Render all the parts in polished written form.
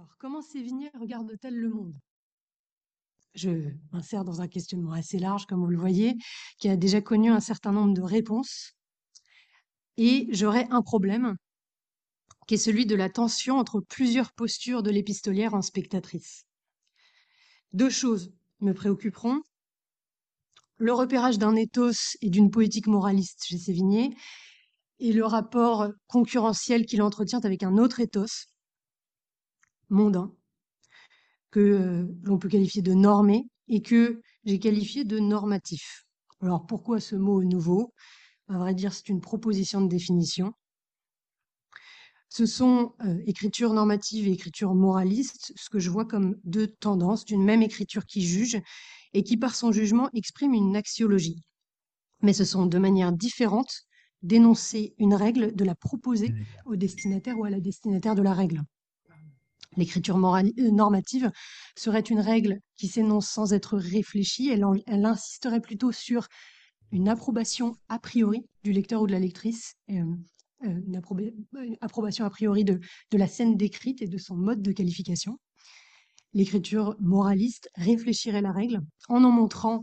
Alors, comment Sévigné regarde-t-elle le monde? Je m'insère dans un questionnement assez large, comme vous le voyez, qui a déjà connu un certain nombre de réponses. Et j'aurais un problème, qui est celui de la tension entre plusieurs postures de l'épistolière en spectatrice. Deux choses me préoccuperont. Le repérage d'un ethos et d'une poétique moraliste chez Sévigné, et le rapport concurrentiel qu'il entretient avec un autre ethos, mondain, que l'on peut qualifier de normé et que j'ai qualifié de normatif. Alors pourquoi ce mot nouveau? À vrai dire, c'est une proposition de définition. Ce sont écriture normative et écriture moraliste, ce que je vois comme deux tendances d'une même écriture qui juge et qui, par son jugement, exprime une axiologie. Mais ce sont de manières différentes d'énoncer une règle, de la proposer au destinataire ou à la destinataire de la règle. L'écriture normative serait une règle qui s'énonce sans être réfléchie. Elle insisterait plutôt sur une approbation a priori du lecteur ou de la lectrice, une approbation a priori de la scène décrite et de son mode de qualification. L'écriture moraliste réfléchirait la règle en montrant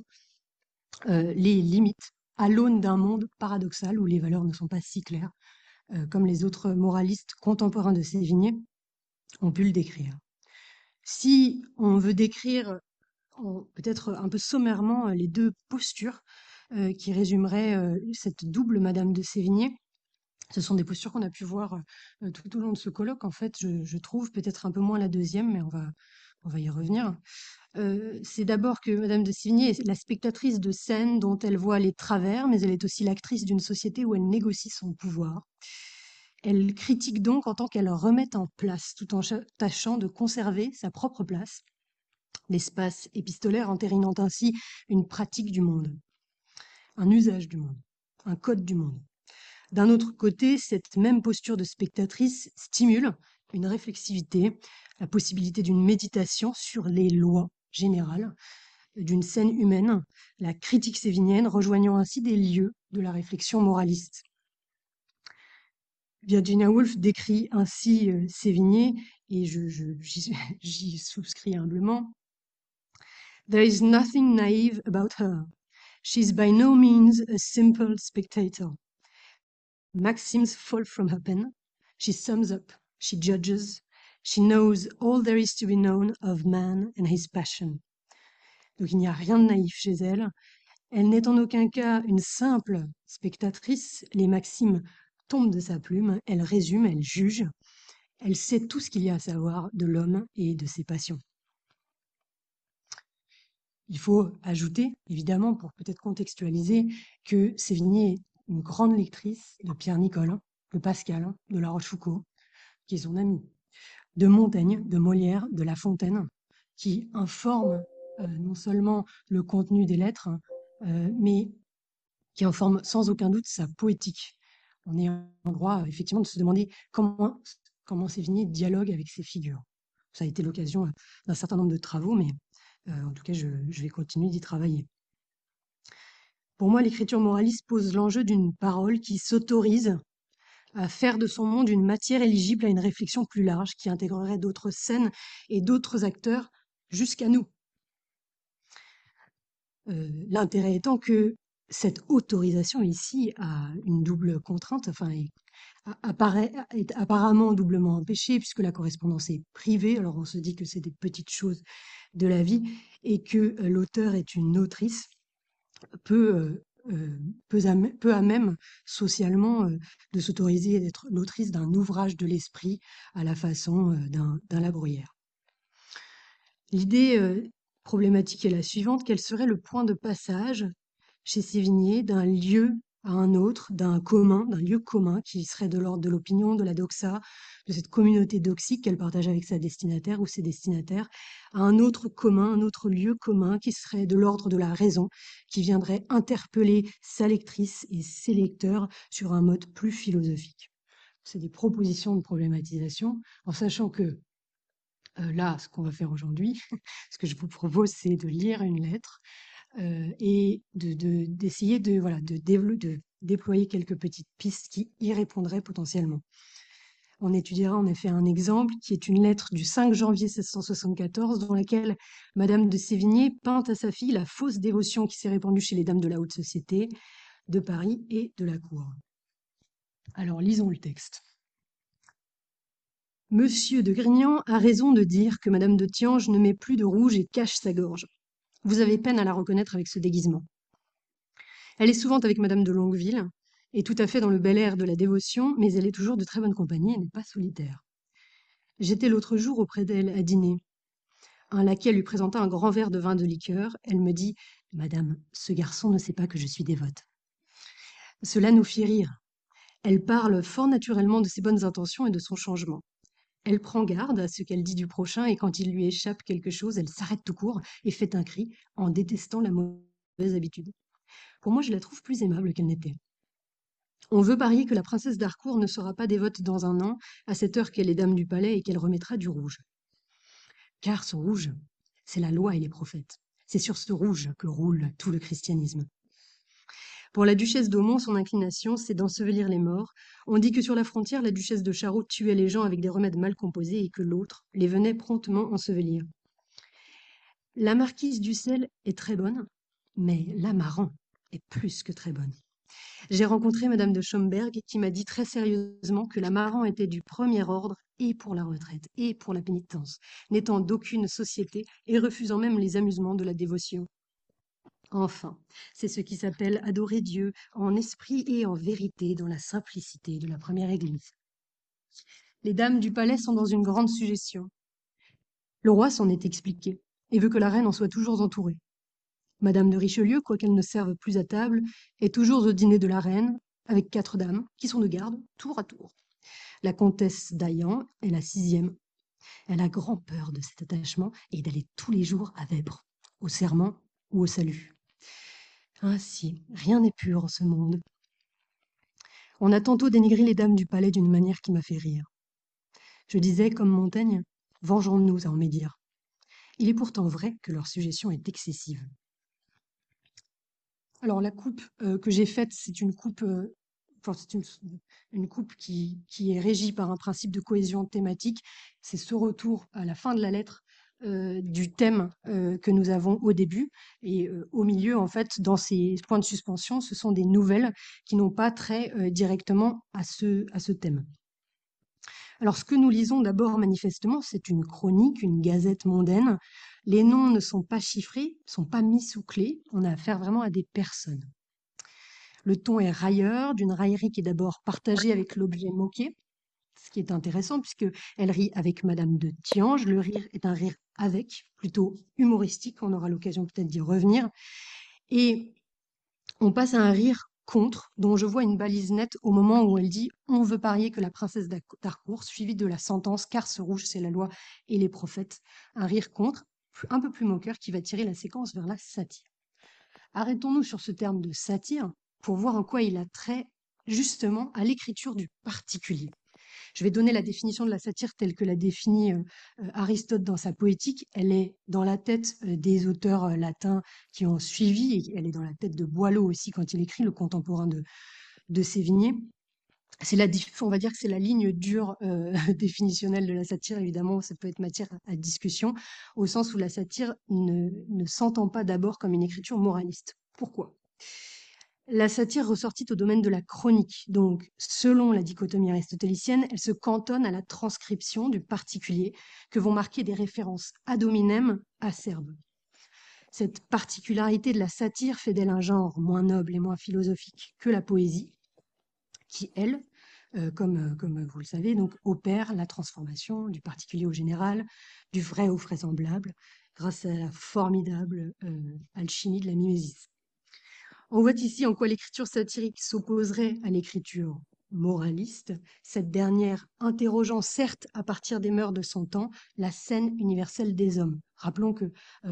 les limites à l'aune d'un monde paradoxal où les valeurs ne sont pas si claires, comme les autres moralistes contemporains de Sévigné ont pu le décrire. Si on veut décrire peut-être un peu sommairement les deux postures qui résumeraient cette double Madame de Sévigné, ce sont des postures qu'on a pu voir tout au long de ce colloque. En fait, je trouve peut-être un peu moins la deuxième, mais on va y revenir. C'est d'abord que Madame de Sévigné est la spectatrice de scènes dont elle voit les travers, mais elle est aussi l'actrice d'une société où elle négocie son pouvoir. Elle critique donc en tant qu'elle remet en place, tout en tâchant de conserver sa propre place, l'espace épistolaire entérinant ainsi une pratique du monde, un usage du monde, un code du monde. D'un autre côté, cette même posture de spectatrice stimule une réflexivité, la possibilité d'une méditation sur les lois générales d'une scène humaine, la critique sévignienne rejoignant ainsi des lieux de la réflexion moraliste. Virginia Woolf décrit ainsi Sévigné, et j'y souscris humblement. There is nothing naive about her. She is by no means a simple spectator. Maxims fall from her pen. She sums up, she judges, she knows all there is to be known of man and his passion. Donc il n'y a rien de naïf chez elle. Elle n'est en aucun cas une simple spectatrice. Les maximes tombent de sa plume, elle résume, elle juge. Elle sait tout ce qu'il y a à savoir de l'homme et de ses passions. Il faut ajouter, évidemment, pour peut-être contextualiser, que Sévigné est une grande lectrice de Pierre Nicole, de Pascal, de La Rochefoucauld, qui est son ami, de Montaigne, de Molière, de La Fontaine, qui informent non seulement le contenu des lettres, mais qui informent sans aucun doute sa poétique. On est en droit, effectivement, de se demander comment Sévigné dialogue avec ces figures. Ça a été l'occasion d'un certain nombre de travaux, mais en tout cas, je vais continuer d'y travailler. Pour moi, l'écriture moraliste pose l'enjeu d'une parole qui s'autorise à faire de son monde une matière éligible à une réflexion plus large qui intégrerait d'autres scènes et d'autres acteurs jusqu'à nous. L'intérêt étant que cette autorisation ici a une double contrainte, enfin, est apparemment doublement empêchée puisque la correspondance est privée. Alors on se dit que c'est des petites choses de la vie et que l'auteur est une autrice peu à même socialement de s'autoriser d'être l'autrice d'un ouvrage de l'esprit à la façon d'un La Bruyère. L'idée problématique est la suivante: quel serait le point de passage chez Sévigné d'un lieu à un autre, d'un lieu commun qui serait de l'ordre de l'opinion, de la doxa, de cette communauté doxique qu'elle partage avec sa destinataire ou ses destinataires, à un autre commun, un autre lieu commun qui serait de l'ordre de la raison, qui viendrait interpeller sa lectrice et ses lecteurs sur un mode plus philosophique. C'est des propositions de problématisation, en sachant que là, ce qu'on va faire aujourd'hui, ce que je vous propose, c'est de lire une lettre et d'essayer de déployer quelques petites pistes qui y répondraient potentiellement. On étudiera en effet un exemple qui est une lettre du 5 janvier 1674 dans laquelle Madame de Sévigné peint à sa fille la fausse dévotion qui s'est répandue chez les dames de la haute société de Paris et de la cour. Alors lisons le texte. Monsieur de Grignan a raison de dire que Madame de Thianges ne met plus de rouge et cache sa gorge. Vous avez peine à la reconnaître avec ce déguisement. Elle est souvent avec Madame de Longueville, et tout à fait dans le bel air de la dévotion, mais elle est toujours de très bonne compagnie et n'est pas solitaire. J'étais l'autre jour auprès d'elle à dîner. Un laquais lui présenta un grand verre de vin de liqueur. Elle me dit « Madame, ce garçon ne sait pas que je suis dévote. » Cela nous fit rire. Elle parle fort naturellement de ses bonnes intentions et de son changement. Elle prend garde à ce qu'elle dit du prochain et quand il lui échappe quelque chose, elle s'arrête tout court et fait un cri en détestant la mauvaise habitude. Pour moi, je la trouve plus aimable qu'elle n'était. On veut parier que la princesse d'Harcourt ne sera pas dévote dans un an, à cette heure qu'elle est dame du palais et qu'elle remettra du rouge. Car ce rouge, c'est la loi et les prophètes. C'est sur ce rouge que roule tout le christianisme. Pour la duchesse d'Aumont, son inclination, c'est d'ensevelir les morts. On dit que sur la frontière, la duchesse de Charraud tuait les gens avec des remèdes mal composés et que l'autre les venait promptement ensevelir. La marquise d'Ussel est très bonne, mais l'Amaran est plus que très bonne. J'ai rencontré Madame de Schomberg qui m'a dit très sérieusement que l'Amaran était du premier ordre et pour la retraite et pour la pénitence, n'étant d'aucune société et refusant même les amusements de la dévotion. Enfin, c'est ce qui s'appelle adorer Dieu en esprit et en vérité dans la simplicité de la première Église. Les dames du palais sont dans une grande suggestion. Le roi s'en est expliqué et veut que la reine en soit toujours entourée. Madame de Richelieu, quoiqu'elle ne serve plus à table, est toujours au dîner de la reine, avec 4 dames, qui sont de garde, tour à tour. La comtesse d'Aillan est la 6e. Elle a grand peur de cet attachement et d'aller tous les jours à Vêpres, au serment ou au salut. Ainsi, rien n'est pur en ce monde. On a tantôt dénigré les dames du palais d'une manière qui m'a fait rire. Je disais, comme Montaigne, vengeons-nous à en médire. Il est pourtant vrai que leur suggestion est excessive. Alors la coupe que j'ai faite, c'est une coupe, c'est une coupe qui est régie par un principe de cohésion thématique. C'est ce retour à la fin de la lettre du thème que nous avons au début. Et au milieu, en fait, dans ces points de suspension, ce sont des nouvelles qui n'ont pas trait directement à ce thème. Alors, ce que nous lisons d'abord manifestement, c'est une chronique, une gazette mondaine. Les noms ne sont pas chiffrés, ne sont pas mis sous clé. On a affaire vraiment à des personnes. Le ton est railleur, d'une raillerie qui est d'abord partagée avec l'objet moqué, ce qui est intéressant puisque elle rit avec Madame de Thianges. Le rire est un rire avec, plutôt humoristique. On aura l'occasion peut-être d'y revenir. Et on passe à un rire contre, dont je vois une balise nette au moment où elle dit « On veut parier que la princesse d'Harcourt, suivie de la sentence, car ce rouge, c'est la loi et les prophètes ». Un rire contre, un peu plus moqueur, qui va tirer la séquence vers la satire. Arrêtons-nous sur ce terme de satire pour voir en quoi il a trait justement à l'écriture du particulier. Je vais donner la définition de la satire telle que l'a définie Aristote dans sa poétique. Elle est dans la tête des auteurs latins qui ont suivi, et elle est dans la tête de Boileau aussi quand il écrit, le contemporain de Sévigné. On va dire que c'est la ligne dure définitionnelle de la satire. Évidemment, ça peut être matière à discussion, au sens où la satire ne s'entend pas d'abord comme une écriture moraliste. Pourquoi ? La satire ressortit au domaine de la chronique. Donc, selon la dichotomie aristotélicienne, elle se cantonne à la transcription du particulier que vont marquer des références ad hominem acerbes. Cette particularité de la satire fait d'elle un genre moins noble et moins philosophique que la poésie, qui, elle, comme vous le savez, donc, opère la transformation du particulier au général, du vrai au vraisemblable, grâce à la formidable alchimie de la mimésis. On voit ici en quoi l'écriture satirique s'opposerait à l'écriture moraliste, cette dernière interrogeant certes à partir des mœurs de son temps la scène universelle des hommes. Rappelons que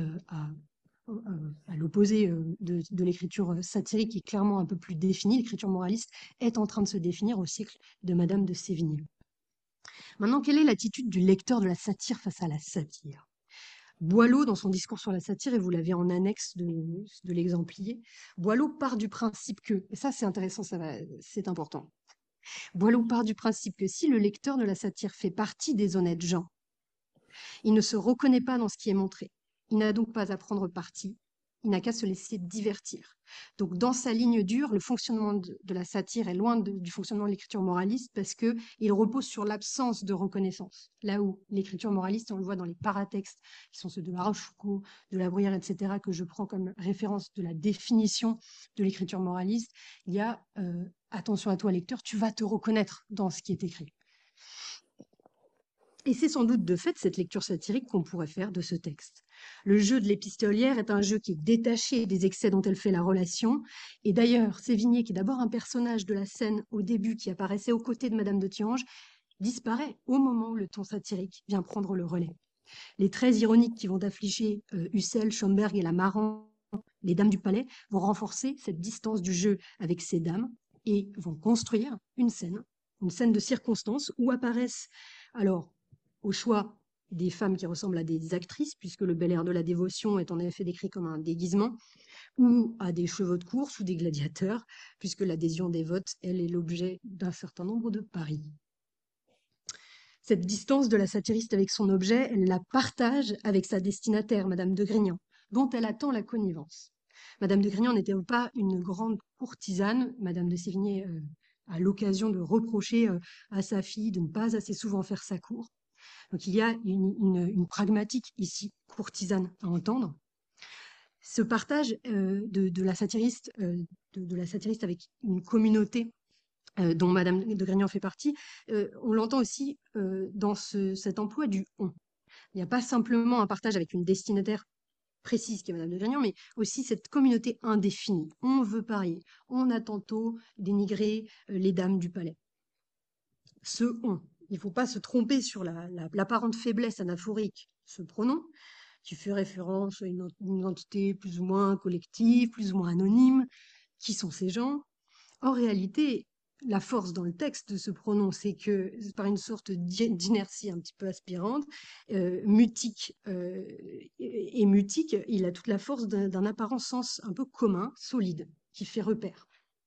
à l'opposé de l'écriture satirique qui est clairement un peu plus définie, l'écriture moraliste est en train de se définir au siècle de Madame de Sévigné. Maintenant, quelle est l'attitude du lecteur de la satire face à la satire ? Boileau, dans son discours sur la satire, et vous l'avez en annexe de l'exemplier, Boileau part du principe que, et ça c'est intéressant, c'est important, Boileau part du principe que si le lecteur de la satire fait partie des honnêtes gens, il ne se reconnaît pas dans ce qui est montré. Il n'a donc pas à prendre parti, il n'a qu'à se laisser divertir. Donc dans sa ligne dure, le fonctionnement de la satire est loin du fonctionnement de l'écriture moraliste parce qu'il repose sur l'absence de reconnaissance. Là où l'écriture moraliste, on le voit dans les paratextes, qui sont ceux de La Rochefoucauld, de La Bruyère, etc., que je prends comme référence de la définition de l'écriture moraliste, il y a attention à toi lecteur, tu vas te reconnaître dans ce qui est écrit. Et c'est sans doute de fait cette lecture satirique qu'on pourrait faire de ce texte. Le jeu de l'épistolière est un jeu qui est détaché des excès dont elle fait la relation. Et d'ailleurs, Sévigné, qui est d'abord un personnage de la scène au début, qui apparaissait aux côtés de Madame de Thianges, disparaît au moment où le ton satirique vient prendre le relais. Les traits ironiques qui vont affliger Hussel, Schomberg et la Marant, les dames du palais, vont renforcer cette distance du jeu avec ces dames et vont construire une scène de circonstance où apparaissent alors au choix des femmes qui ressemblent à des actrices, puisque le bel air de la dévotion est en effet décrit comme un déguisement, ou à des chevaux de course ou des gladiateurs, puisque l'adhésion des votes, elle, est l'objet d'un certain nombre de paris. Cette distance de la satiriste avec son objet, elle la partage avec sa destinataire, Madame de Grignan, dont elle attend la connivence. Madame de Grignan n'était pas une grande courtisane. Madame de Sévigné a l'occasion de reprocher à sa fille de ne pas assez souvent faire sa cour. Donc il y a une pragmatique ici, courtisane, à entendre. Ce partage de la satiriste, de la satiriste avec une communauté dont Madame de Grignan fait partie, on l'entend aussi dans cet emploi du « on ». Il n'y a pas simplement un partage avec une destinataire précise qui est Madame de Grignan, mais aussi cette communauté indéfinie. On veut parier, on a tantôt dénigré les dames du palais. Ce « on », il ne faut pas se tromper sur l'apparente faiblesse anaphorique, ce pronom, qui fait référence à une entité plus ou moins collective, plus ou moins anonyme. Qui sont ces gens? En réalité, la force dans le texte de ce pronom, c'est que par une sorte d'inertie un petit peu aspirante, mutique et mutique, il a toute la force d'un apparent sens un peu commun, solide, qui fait repère.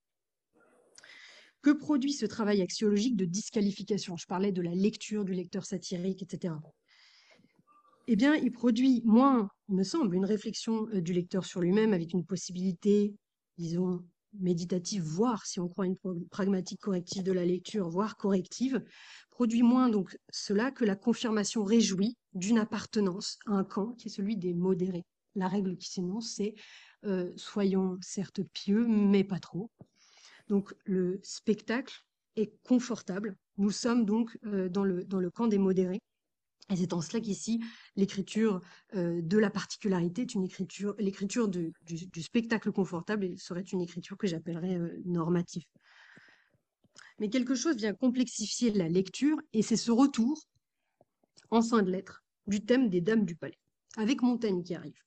Que produit ce travail axiologique de disqualification? Je parlais de la lecture du lecteur satirique, etc. Eh bien, il produit moins, il me semble, une réflexion du lecteur sur lui-même avec une possibilité, disons, méditative, voire, si on croit une pragmatique corrective de la lecture, voire corrective, produit moins donc cela que la confirmation réjouie d'une appartenance à un camp qui est celui des modérés. La règle qui s'énonce, c'est soyons certes pieux, mais pas trop. Donc le spectacle est confortable. Nous sommes donc dans le camp des modérés. Et c'est en cela qu'ici, l'écriture de la particularité est l'écriture du spectacle confortable serait une écriture que j'appellerais normative. Mais quelque chose vient complexifier la lecture, et c'est ce retour, en fin de lettre, du thème des dames du palais, avec Montaigne qui arrive.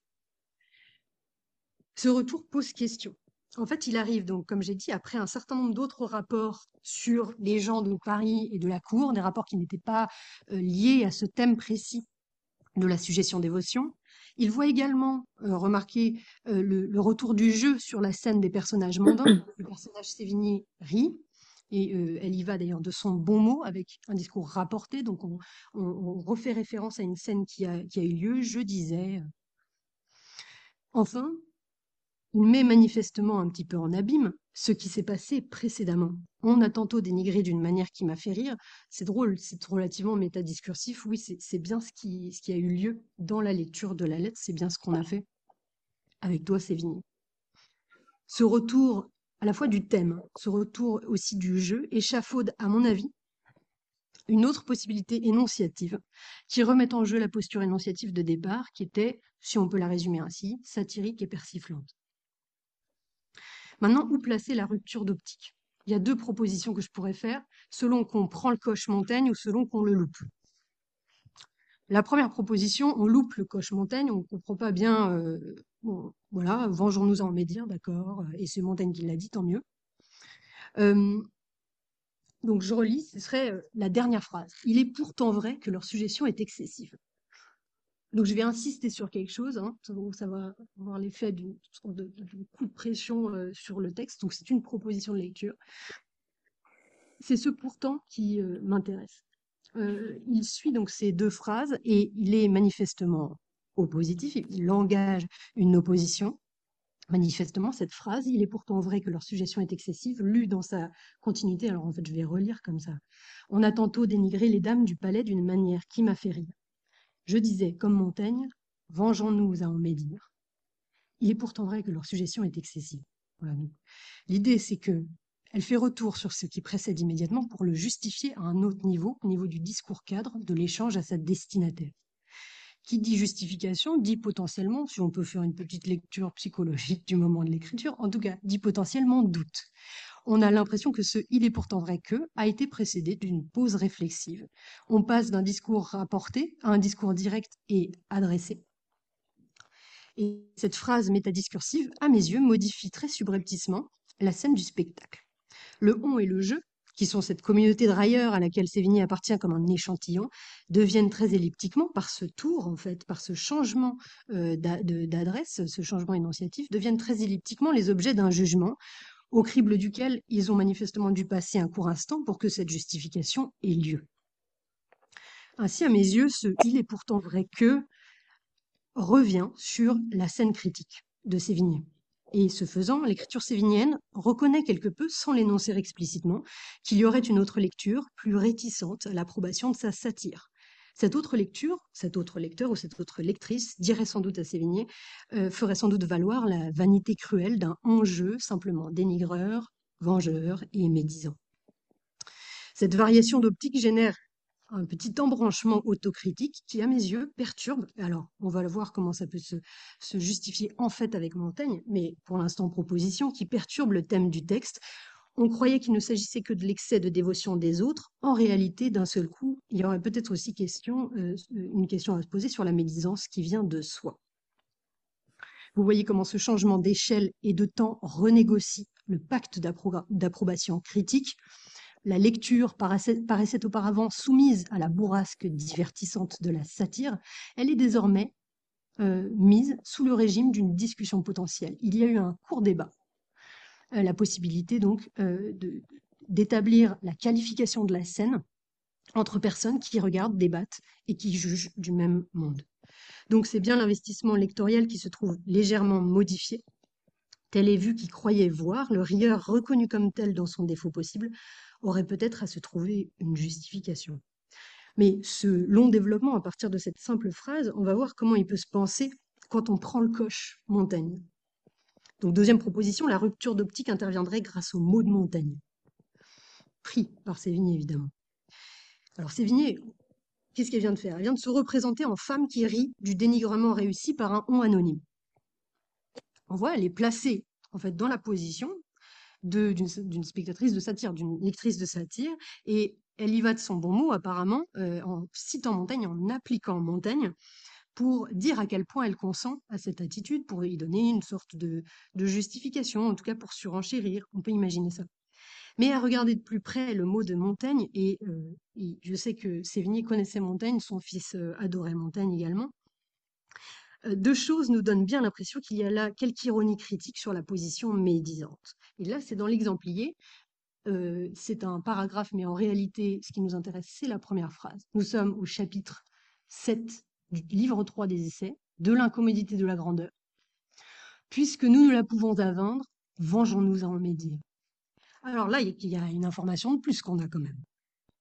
Ce retour pose question. En fait, il arrive donc, comme j'ai dit, après un certain nombre d'autres rapports sur les gens de Paris et de la cour, des rapports qui n'étaient pas liés à ce thème précis de la suggestion-dévotion. Il voit également remarquer le retour du jeu sur la scène des personnages mondains. Le personnage Sévigné rit, et elle y va d'ailleurs de son bon mot avec un discours rapporté. Donc on refait référence à une scène qui a eu lieu, je disais. Enfin, il met manifestement un petit peu en abîme ce qui s'est passé précédemment. On a tantôt dénigré d'une manière qui m'a fait rire. C'est drôle, c'est relativement métadiscursif. Oui, c'est bien ce qui a eu lieu dans la lecture de la lettre, c'est bien ce qu'on a fait avec toi, Sévigné. Ce retour à la fois du thème, ce retour aussi du jeu, échafaude, à mon avis, une autre possibilité énonciative qui remet en jeu la posture énonciative de départ, qui était, si on peut la résumer ainsi, satirique et persiflante. Maintenant, où placer la rupture d'optique? Il y a deux propositions que je pourrais faire, selon qu'on prend le coche Montaigne ou selon qu'on le loupe. La première proposition, on loupe le coche Montaigne, on ne comprend pas bien, bon, voilà, vengeons-nous en médire, d'accord, et c'est Montaigne qui l'a dit, tant mieux. Donc je relis, ce serait la dernière phrase. Il est pourtant vrai que leur suggestion est excessive. Donc je vais insister sur quelque chose, hein, donc ça va avoir l'effet d'une sorte de coup de pression sur le texte. Donc c'est une proposition de lecture. C'est ce pourtant qui m'intéresse. Il suit donc ces deux phrases et il est manifestement oppositif, il engage une opposition. Manifestement, cette phrase, il est pourtant vrai que leur suggestion est excessive, lue dans sa continuité. Alors en fait, je vais relire comme ça. On a tantôt dénigré les dames du palais d'une manière qui m'a fait rire. Je disais, comme Montaigne, vengeons-nous à en médire. Il est pourtant vrai que leur suggestion est excessive. Voilà. L'idée, c'est que elle fait retour sur ce qui précède immédiatement pour le justifier à un autre niveau, au niveau du discours cadre, de l'échange à sa destinataire. Qui dit justification dit potentiellement, si on peut faire une petite lecture psychologique du moment de l'écriture, en tout cas, dit potentiellement doute. On a l'impression que ce il est pourtant vrai que a été précédé d'une pause réflexive. On passe d'un discours rapporté à un discours direct et adressé. Et cette phrase métadiscursive, à mes yeux, modifie très subrepticement la scène du spectacle. Le on et le je, qui sont cette communauté de railleurs à laquelle Sévigné appartient comme un échantillon, deviennent très elliptiquement, par ce tour, en fait, par ce changement d'adresse, ce changement énonciatif, deviennent très elliptiquement les objets d'un jugement, au crible duquel ils ont manifestement dû passer un court instant pour que cette justification ait lieu. Ainsi, à mes yeux, ce « il est pourtant vrai que » revient sur la scène critique de Sévigné. Et ce faisant, l'écriture sévignienne reconnaît quelque peu, sans l'énoncer explicitement, qu'il y aurait une autre lecture plus réticente à l'approbation de sa satire. Cette autre lecture, cet autre lecteur ou cette autre lectrice dirait sans doute à Sévigné, ferait sans doute valoir la vanité cruelle d'un enjeu simplement dénigreur, vengeur et médisant. Cette variation d'optique génère un petit embranchement autocritique qui, à mes yeux, perturbe. Alors, on va le voir comment ça peut se justifier en fait avec Montaigne, mais pour l'instant proposition, qui perturbe le thème du texte. On croyait qu'il ne s'agissait que de l'excès de dévotion des autres. En réalité, d'un seul coup, il y aurait peut-être aussi une question à se poser sur la médisance qui vient de soi. Vous voyez comment ce changement d'échelle et de temps renégocie le pacte d'approbation critique. La lecture paraissait auparavant soumise à la bourrasque divertissante de la satire. Elle est désormais mise sous le régime d'une discussion potentielle. Il y a eu un court débat, la possibilité donc d'établir la qualification de la scène entre personnes qui regardent, débattent et qui jugent du même monde. Donc c'est bien l'investissement lectoriel qui se trouve légèrement modifié. Tel est vu qui croyait voir, le rieur reconnu comme tel dans son défaut possible, aurait peut-être à se trouver une justification. Mais ce long développement à partir de cette simple phrase, on va voir comment il peut se penser quand on prend le coche Montaigne. Donc deuxième proposition, la rupture d'optique interviendrait grâce au mot de Montaigne, pris par Sévigné évidemment. Alors Sévigné, qu'est-ce qu'elle vient de faire? Elle vient de se représenter en femme qui rit du dénigrement réussi par un on anonyme. On voit, elle est placée en fait dans la position d'une spectatrice de satire, d'une lectrice de satire, et elle y va de son bon mot apparemment, en citant Montaigne, en appliquant Montaigne, pour dire à quel point elle consent à cette attitude, pour y donner une sorte de justification, en tout cas pour surenchérir, on peut imaginer ça. Mais à regarder de plus près le mot de Montaigne, et je sais que Sévigné connaissait Montaigne, son fils adorait Montaigne également, deux choses nous donnent bien l'impression qu'il y a là quelque ironie critique sur la position médisante. Et là, c'est dans l'exemplier, c'est un paragraphe, mais en réalité, ce qui nous intéresse, c'est la première phrase. Nous sommes au chapitre 7 du livre 3 des Essais, de l'incommodité de la grandeur. Puisque nous ne la pouvons avendre, vengeons-nous à en médire. Alors là, il y a une information de plus qu'on a quand même.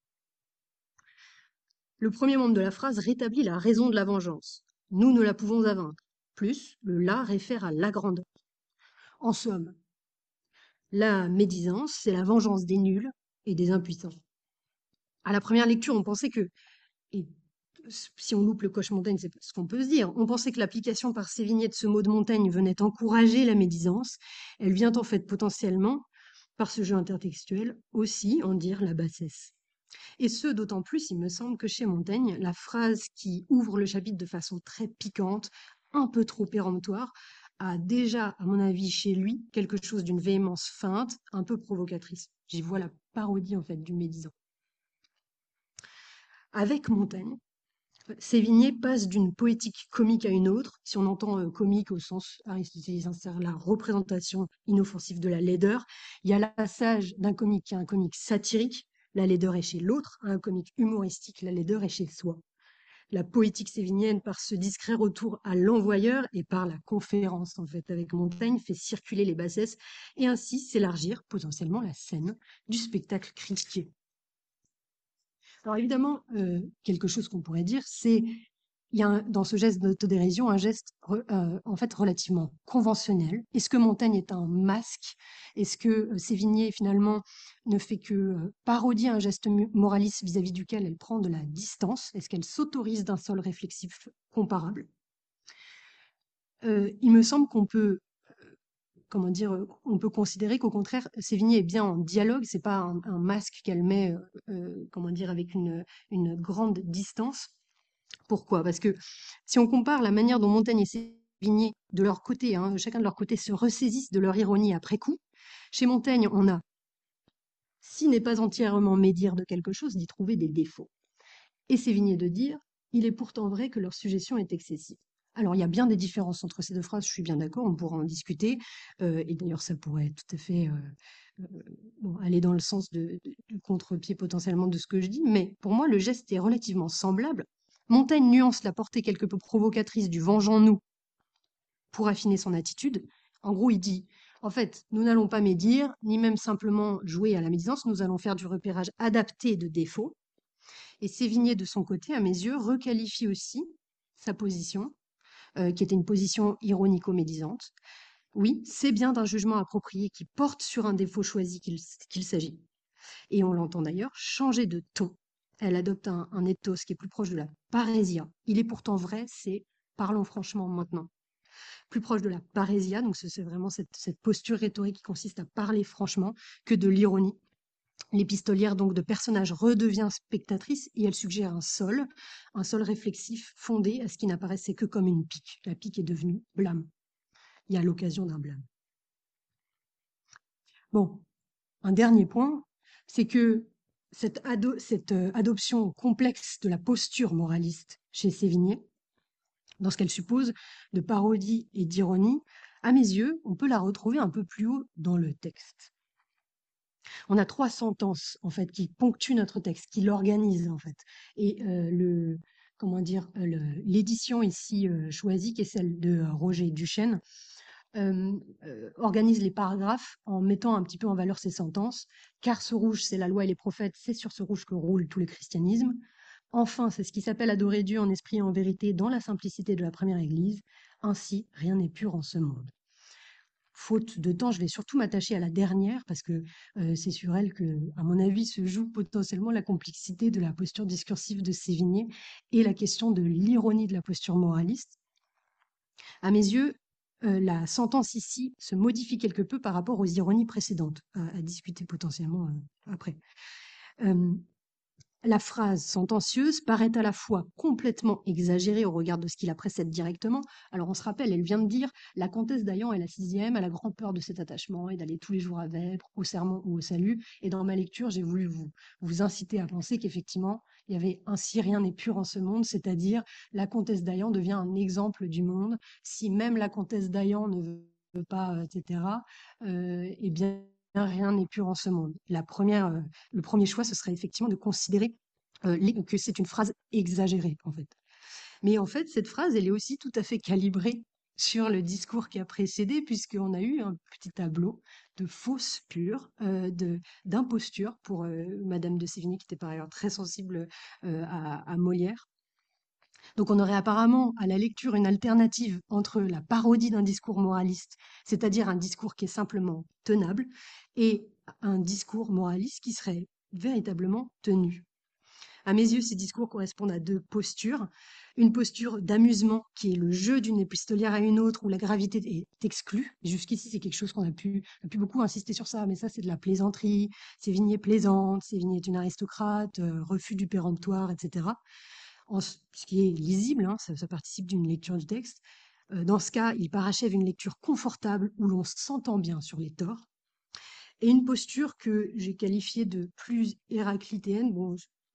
Le premier membre de la phrase rétablit la raison de la vengeance. Nous ne la pouvons avendre. Plus, le là réfère à la grandeur. En somme, la médisance, c'est la vengeance des nuls et des impuissants. À la première lecture, on pensait que, et si on loupe le coche Montaigne, c'est ce qu'on peut se dire, on pensait que l'application par Sévigné de ce mot de Montaigne venait encourager la médisance. Elle vient en fait potentiellement, par ce jeu intertextuel, aussi en dire la bassesse. Et ce, d'autant plus, il me semble que chez Montaigne, la phrase qui ouvre le chapitre de façon très piquante, un peu trop péremptoire, a déjà, à mon avis, chez lui, quelque chose d'une véhémence feinte, un peu provocatrice. J'y vois la parodie, en fait, du médisant. Avec Montaigne, Sévigné passe d'une poétique comique à une autre. Si on entend comique au sens aristotélisien, c'est-à-dire la représentation inoffensive de la laideur, il y a le passage d'un comique à un comique satirique, la laideur est chez l'autre, à un comique humoristique, la laideur est chez soi. La poétique sévignienne, par ce discret retour à l'envoyeur et par la conférence en fait avec Montaigne, fait circuler les bassesses et ainsi s'élargir potentiellement la scène du spectacle critiqué. Alors évidemment, quelque chose qu'on pourrait dire, c'est il y a dans ce geste d'autodérision un geste en fait relativement conventionnel. Est-ce que Montaigne est un masque? Est-ce que Sévigné finalement ne fait que parodier un geste moraliste vis-à-vis duquel elle prend de la distance? Est-ce qu'elle s'autorise d'un sol réflexif comparable? Il me semble qu'on peut comment dire, on peut considérer qu'au contraire, Sévigné est bien en dialogue, c'est pas un masque qu'elle met, comment dire, avec une grande distance. Pourquoi? Parce que si on compare la manière dont Montaigne et Sévigné, de leur côté, hein, chacun de leur côté, se ressaisissent de leur ironie après coup, chez Montaigne, on a, s'il n'est pas entièrement médire de quelque chose, d'y trouver des défauts. Et Sévigné de dire, il est pourtant vrai que leur suggestion est excessive. Alors, il y a bien des différences entre ces deux phrases, je suis bien d'accord, on pourra en discuter, et d'ailleurs, ça pourrait tout à fait bon, aller dans le sens du contre-pied potentiellement de ce que je dis, mais pour moi, le geste est relativement semblable. Montaigne nuance la portée quelque peu provocatrice du vengeons-nous pour affiner son attitude. En gros, il dit, en fait, nous n'allons pas médire, ni même simplement jouer à la médisance, nous allons faire du repérage adapté de défauts. Et Sévigné, de son côté, à mes yeux, requalifie aussi sa position, qui était une position ironico-médisante. Oui, c'est bien d'un jugement approprié qui porte sur un défaut choisi qu'il s'agit. Et on l'entend d'ailleurs changer de ton. Elle adopte un ethos qui est plus proche de la parésia. Il est pourtant vrai, c'est parlons franchement maintenant. Plus proche de la parésia, donc c'est vraiment cette posture rhétorique qui consiste à parler franchement, que de l'ironie. L'épistolière donc de personnage redevient spectatrice et elle suggère un sol réflexif fondé à ce qui n'apparaissait que comme une pique. La pique est devenue blâme. Il y a l'occasion d'un blâme. Bon, un dernier point, c'est que cette adoption complexe de la posture moraliste chez Sévigné, dans ce qu'elle suppose de parodie et d'ironie, à mes yeux, on peut la retrouver un peu plus haut dans le texte. On a 3 sentences en fait qui ponctuent notre texte, qui l'organisent en fait. Et comment dire, l'édition ici choisie, qui est celle de Roger Duchesne, organise les paragraphes en mettant un petit peu en valeur ces sentences. Car ce rouge, c'est la loi et les prophètes, c'est sur ce rouge que roule tout le christianisme. Enfin, c'est ce qui s'appelle adorer Dieu en esprit et en vérité dans la simplicité de la première Église. Ainsi, rien n'est pur en ce monde. Faute de temps, je vais surtout m'attacher à la dernière parce que c'est sur elle que, à mon avis, se joue potentiellement la complexité de la posture discursive de Sévigné et la question de l'ironie de la posture moraliste. À mes yeux, la sentence ici se modifie quelque peu par rapport aux ironies précédentes, à discuter potentiellement après. La phrase sentencieuse paraît à la fois complètement exagérée au regard de ce qui la précède directement. Alors on se rappelle, elle vient de dire la comtesse d'Aillan est la 6e, elle a grand peur de cet attachement et d'aller tous les jours à Vêpres, au sermon ou au salut. Et dans ma lecture, j'ai voulu vous inciter à penser qu'effectivement, il y avait ainsi rien n'est pur en ce monde, c'est-à-dire la comtesse d'Aillan devient un exemple du monde. Si même la comtesse d'Aillan ne veut pas, etc., eh bien, rien n'est pur en ce monde. Le premier choix, ce serait effectivement de considérer que c'est une phrase exagérée, en fait. Mais en fait, cette phrase, elle est aussi tout à fait calibrée sur le discours qui a précédé, puisqu'on a eu un petit tableau de fausses pures, d'imposture pour Madame de Sévigné, qui était par ailleurs très sensible à Molière. Donc on aurait apparemment à la lecture une alternative entre la parodie d'un discours moraliste, c'est-à-dire un discours qui est simplement tenable, et un discours moraliste qui serait véritablement tenu. À mes yeux, ces discours correspondent à deux postures. Une posture d'amusement, qui est le jeu d'une épistolière à une autre, où la gravité est exclue. Jusqu'ici, c'est quelque chose qu'on a pu beaucoup insister sur ça, mais ça, c'est de la plaisanterie. Sévigné plaisante, Sévigné est une aristocrate, refus du péremptoire, etc. Ce qui est lisible, hein, ça participe d'une lecture du texte. Dans ce cas, il parachève une lecture confortable où l'on s'entend bien sur les torts. Et une posture que j'ai qualifiée de plus héraclitéenne, bon,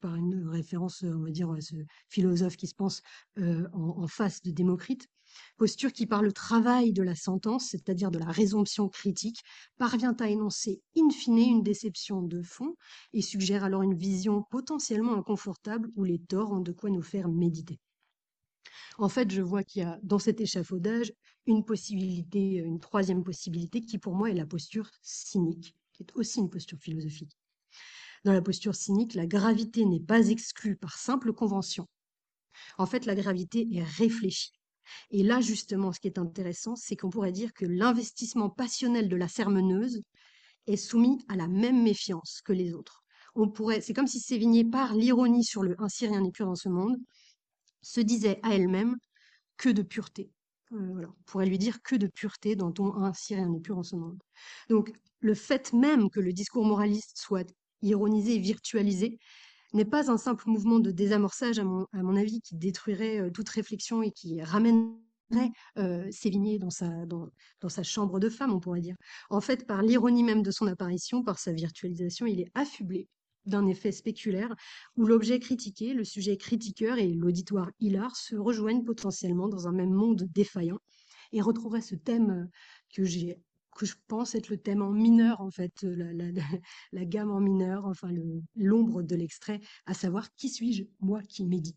par une référence, on va dire, à ce philosophe qui se pense en face de Démocrite. Posture qui, par le travail de la sentence, c'est-à-dire de la résomption critique, parvient à énoncer in fine une déception de fond et suggère alors une vision potentiellement inconfortable où les torts ont de quoi nous faire méditer. En fait, je vois qu'il y a dans cet échafaudage une possibilité, une troisième possibilité qui pour moi est la posture cynique, qui est aussi une posture philosophique. Dans la posture cynique, la gravité n'est pas exclue par simple convention. En fait, la gravité est réfléchie. Et là, justement, ce qui est intéressant, c'est qu'on pourrait dire que l'investissement passionnel de la sermoneuse est soumis à la même méfiance que les autres. C'est comme si Sévigné, par l'ironie sur le ainsi rien n'est pur dans ce monde, se disait à elle-même que de pureté. Voilà. On pourrait lui dire que de pureté dans ton ainsi rien n'est pur en ce monde. Donc, le fait même que le discours moraliste soit ironisé et virtualisé n'est pas un simple mouvement de désamorçage, à mon avis, qui détruirait toute réflexion et qui ramènerait Sévigné dans sa chambre de femme, on pourrait dire. En fait, par l'ironie même de son apparition, par sa virtualisation, il est affublé d'un effet spéculaire où l'objet critiqué, le sujet critiqueur et l'auditoire hilar se rejoignent potentiellement dans un même monde défaillant et retrouveraient ce thème que j'ai que je pense être le thème en mineur, en fait, la gamme en mineur, enfin l'ombre de l'extrait, à savoir qui suis-je, moi qui médite.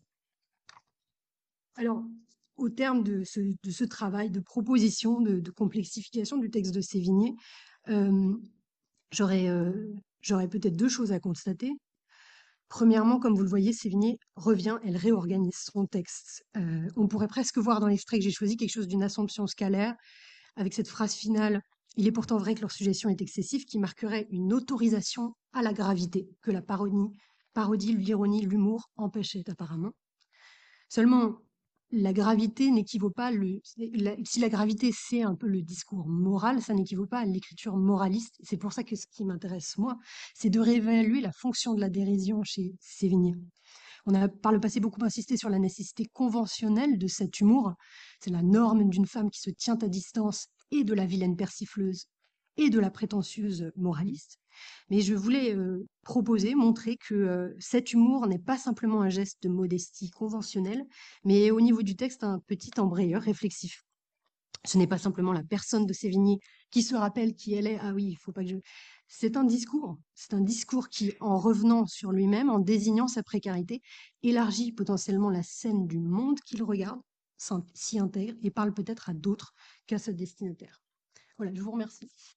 Alors, au terme de ce travail de proposition, de complexification du texte de Sévigné, euh, j'aurais j'aurais peut-être deux choses à constater. Premièrement, comme vous le voyez, Sévigné revient, elle réorganise son texte. On pourrait presque voir dans l'extrait que j'ai choisi quelque chose d'une assomption scalaire, avec cette phrase finale: il est pourtant vrai que leur suggestion est excessive, qui marquerait une autorisation à la gravité, que la parodie, l'ironie, l'humour empêchaient apparemment. Seulement, la gravité n'équivaut pas si la gravité c'est un peu le discours moral, ça n'équivaut pas à l'écriture moraliste. C'est pour ça que ce qui m'intéresse moi, c'est de réévaluer la fonction de la dérision chez Sévigné. On a par le passé beaucoup insisté sur la nécessité conventionnelle de cet humour. C'est la norme d'une femme qui se tient à distance et de la vilaine persifleuse et de la prétentieuse moraliste. Mais je voulais proposer, montrer que cet humour n'est pas simplement un geste de modestie conventionnelle, mais au niveau du texte, un petit embrayeur réflexif. Ce n'est pas simplement la personne de Sévigné qui se rappelle qui elle est. Ah oui, il faut pas que je... C'est un discours. C'est un discours qui, en revenant sur lui-même, en désignant sa précarité, élargit potentiellement la scène du monde qu'il regarde, s'y intègre et parle peut-être à d'autres qu'à sa destinataire. Voilà, je vous remercie.